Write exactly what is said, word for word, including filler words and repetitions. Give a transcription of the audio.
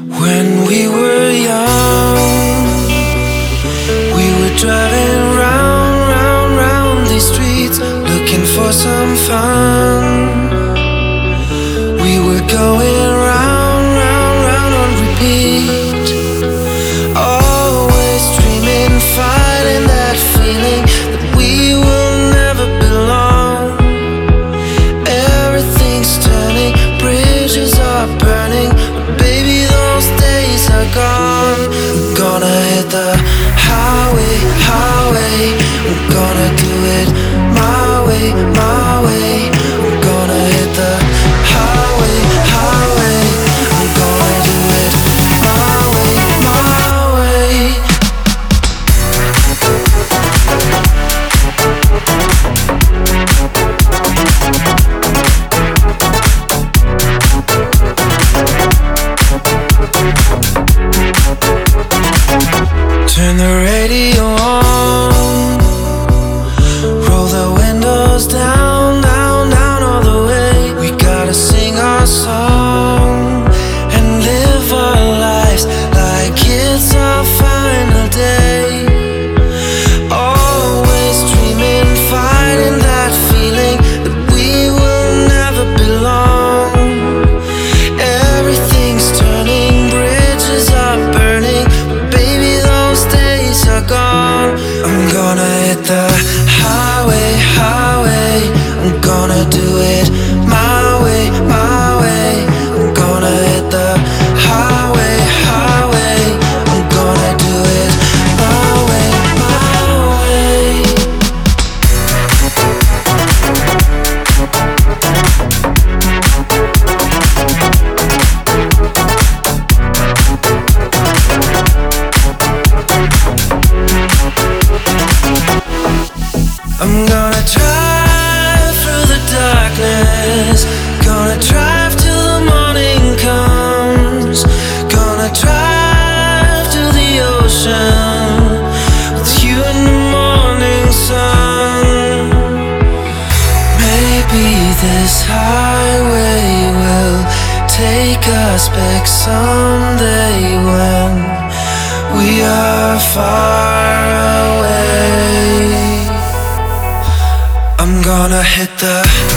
When we were young, we were driving round, round, round these streets, looking for some fun. We were going round, round, round on repeat, always dreaming, fighting that feeling that we will never belong. Everything's turning, bridges are burning, but baby, those days are gone. I'm gonna hit the highway, highway. I'm gonna do it my way, my way. I'm gonna hit the highway, highway. I'm gonna do it my way, my way. Turn the radio on, roll the windows down, down, down all the way. We gotta sing our song and live our lives like it's our final day. Always dreaming, fighting that feeling that we will never belong. Everything's turning, bridges are burning, but baby, those days are gone. I'm gonna hit the highway, highway. I'm gonna do it my way, my way. I'm gonna hit the highway, highway. I'm gonna do it my way, my way. I'm gonna drive through the darkness, gonna drive till the morning comes, gonna drive to the ocean with you in the morning sun. Maybe this highway will take us back someday when we are far away. I'm gonna hit the